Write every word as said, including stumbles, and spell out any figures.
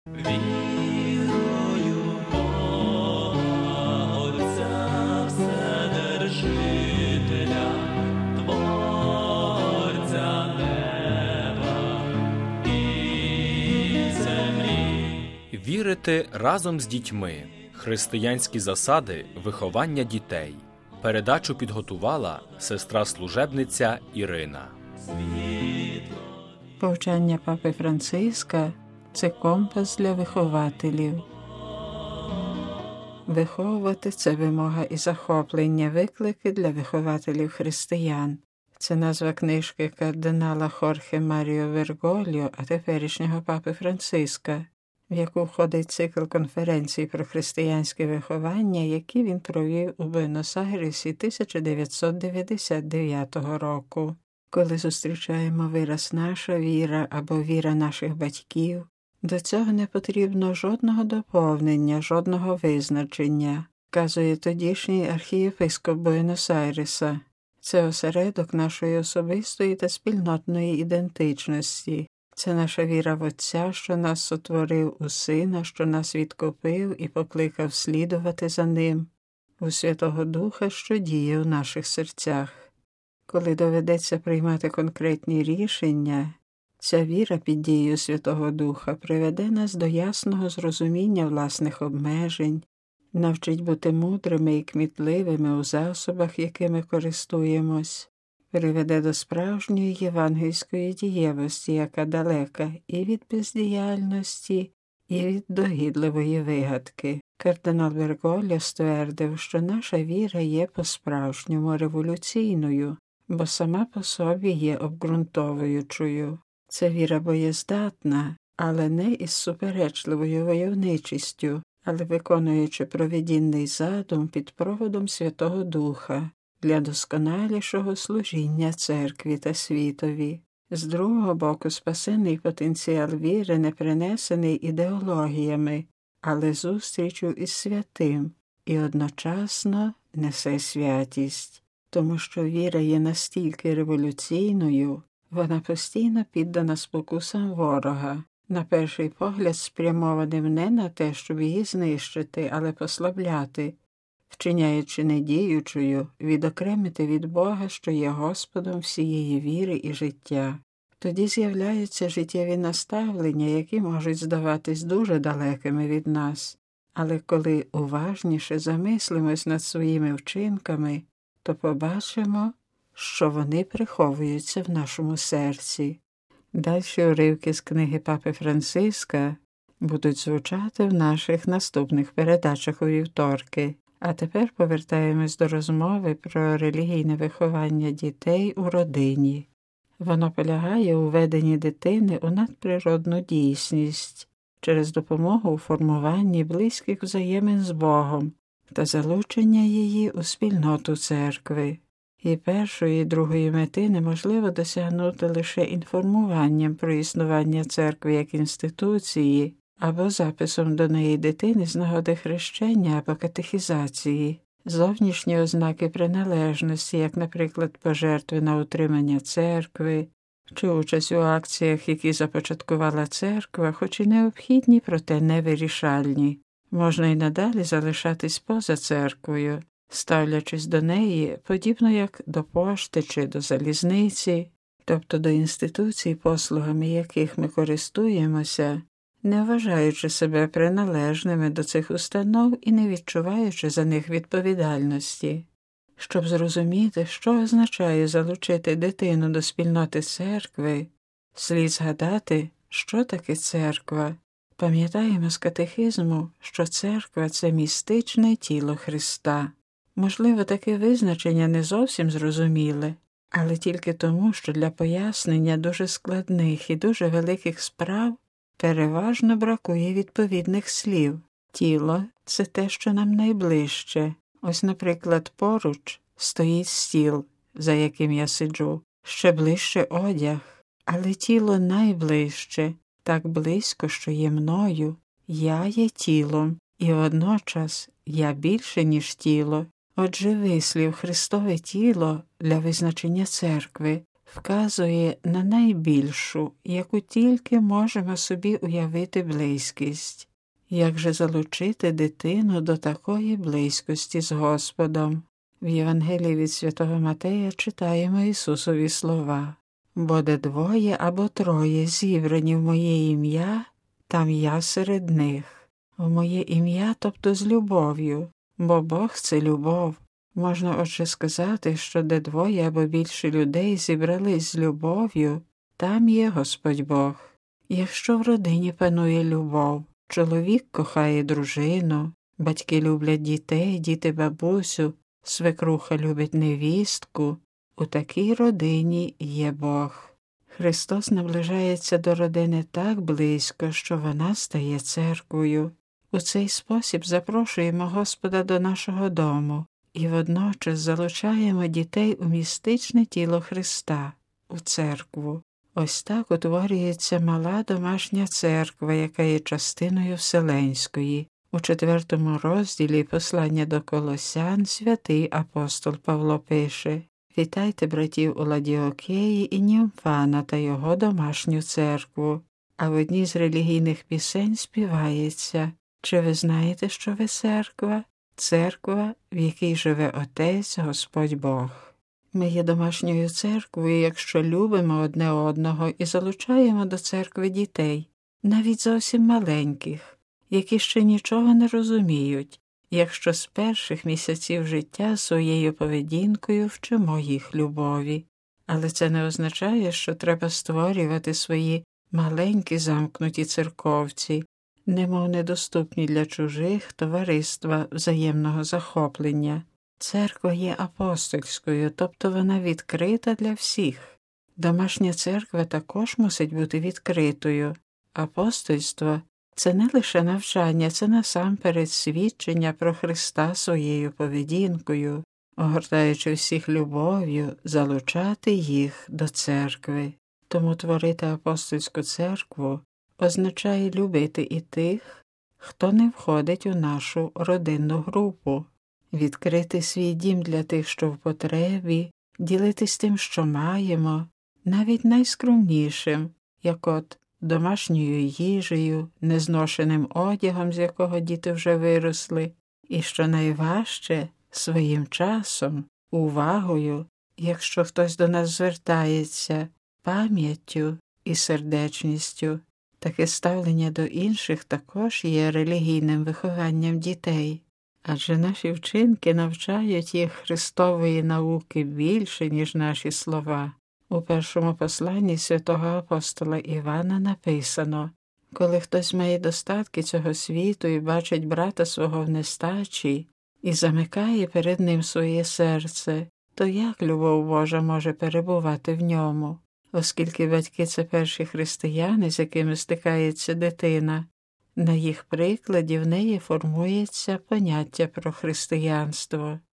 Вірую в Бога, Отця Вседержителя, Творця неба і землі. Вірити разом з дітьми. Християнські засади виховання дітей. Передачу підготувала сестра-служебниця Ірина. Повчання папи Франциска – це компас для вихователів. Виховувати – це вимога і захоплення, виклики для вихователів християн. Це назва книжки кардинала Хорхе Маріо Бергольо, а теперішнього папи Франциска, в яку входить цикл конференцій про християнське виховання, які він провів у Буенос-Айресі тисяча дев'ятсот дев'яносто дев'ятого року. Коли зустрічаємо вираз «наша віра» або «віра наших батьків», до цього не потрібно жодного доповнення, жодного визначення, вказує тодішній архієпископ Буенос-Айреса. Це осередок нашої особистої та спільнотної ідентичності. Це наша віра в Отця, що нас сотворив, у Сина, що нас відкупив і покликав слідувати за Ним, у Святого Духа, що діє у наших серцях. Коли доведеться приймати конкретні рішення, ця віра під дією Святого Духа приведе нас до ясного зрозуміння власних обмежень, навчить бути мудрими і кмітливими у засобах, якими користуємось, приведе до справжньої євангельської дієвості, яка далека і від бездіяльності, і від догідливої вигадки. Кардинал Бергольо ствердив, що наша віра є по-справжньому революційною, бо сама по собі є обґрунтовуючою. Це віра боєздатна, але не із суперечливою войовничістю, але виконуючи провидінний задум під проводом Святого Духа для досконалішого служіння церкві та світові. З другого боку, спасенний потенціал віри не принесений ідеологіями, але зустрічю із святим і одночасно несе святість. Тому що віра є настільки революційною, вона постійно піддана спокусам ворога, на перший погляд спрямованим не на те, щоб її знищити, але послабляти, вчиняючи недіючою, відокремити від Бога, що є Господом всієї віри і життя. Тоді з'являються життєві наставлення, які можуть здаватись дуже далекими від нас. Але коли уважніше замислимось над своїми вчинками, то побачимо, що вони приховуються в нашому серці. Дальші уривки з книги папи Франциска будуть звучати в наших наступних передачах у вівторки. А тепер повертаємось до розмови про релігійне виховання дітей у родині. Воно полягає у веденні дитини у надприродну дійсність через допомогу у формуванні близьких взаємин з Богом та залучення її у спільноту церкви. І першої, і другої мети неможливо досягнути лише інформуванням про існування церкви як інституції або записом до неї дитини з нагоди хрещення або катехізації. Зовнішні ознаки приналежності, як, наприклад, пожертви на утримання церкви, чи участь у акціях, які започаткувала церква, хоч і необхідні, проте невирішальні. Можна й надалі залишатись поза церквою, ставлячись до неї, подібно як до пошти чи до залізниці, тобто до інституцій, послугами яких ми користуємося, не вважаючи себе приналежними до цих установ і не відчуваючи за них відповідальності. Щоб зрозуміти, що означає залучити дитину до спільноти церкви, слід згадати, що таке церква. Пам'ятаємо з катехизму, що церква – це містичне тіло Христа. Можливо, таке визначення не зовсім зрозуміле, але тільки тому, що для пояснення дуже складних і дуже великих справ переважно бракує відповідних слів. Тіло – це те, що нам найближче. Ось, наприклад, поруч стоїть стіл, за яким я сиджу, ще ближче одяг, але тіло найближче, так близько, що є мною. Я є тілом, і водночас я більше, ніж тіло. Отже, вислів «Христове тіло» для визначення церкви вказує на найбільшу, яку тільки можемо собі уявити близькість. Як же залучити дитину до такої близькості з Господом? В Євангелії від святого Матея читаємо Ісусові слова: «Бо де двоє або троє зібрані в моє ім'я, там я серед них». В моє ім'я, тобто з любов'ю, бо Бог – це любов. Можна отже сказати, що де двоє або більше людей зібрались з любов'ю, там є Господь Бог. Якщо в родині панує любов, чоловік кохає дружину, батьки люблять дітей, діти бабусю, свекруха любить невістку, у такій родині є Бог. Христос наближається до родини так близько, що вона стає церквою. У цей спосіб запрошуємо Господа до нашого дому і водночас залучаємо дітей у містичне тіло Христа, у церкву. Ось так утворюється мала домашня церква, яка є частиною Вселенської. У четвертому розділі послання до Колосян святий апостол Павло пише: «Вітайте братів у Ладіокеї і Німфана та його домашню церкву». А в одній з релігійних пісень співається: «Чи ви знаєте, що ви церква? Церква, в якій живе Отець Господь Бог». Ми є домашньою церквою, якщо любимо одне одного і залучаємо до церкви дітей, навіть зовсім маленьких, які ще нічого не розуміють, якщо з перших місяців життя своєю поведінкою вчимо їх любові. Але це не означає, що треба створювати свої маленькі замкнуті церковці, немов недоступні для чужих товариства взаємного захоплення. Церква є апостольською, тобто вона відкрита для всіх. Домашня церква також мусить бути відкритою. Апостольство – це не лише навчання, це насамперед свідчення про Христа своєю поведінкою, огортаючи всіх любов'ю, залучати їх до церкви. Тому творити апостольську церкву означає любити і тих, хто не входить у нашу родинну групу, відкрити свій дім для тих, що в потребі, ділитись тим, що маємо, навіть найскромнішим, як от домашньою їжею, незношеним одягом, з якого діти вже виросли, і, що найважче, своїм часом, увагою, якщо хтось до нас звертається, пам'яттю і сердечністю. Таке ставлення до інших також є релігійним вихованням дітей, адже наші вчинки навчають їх Христової науки більше, ніж наші слова. У першому посланні святого апостола Івана написано: «Коли хтось має достатки цього світу і бачить брата свого в нестачі і замикає перед ним своє серце, то як любов Божа може перебувати в ньому?» Оскільки батьки – це перші християни, з якими стикається дитина, на їх прикладі в неї формується поняття про християнство.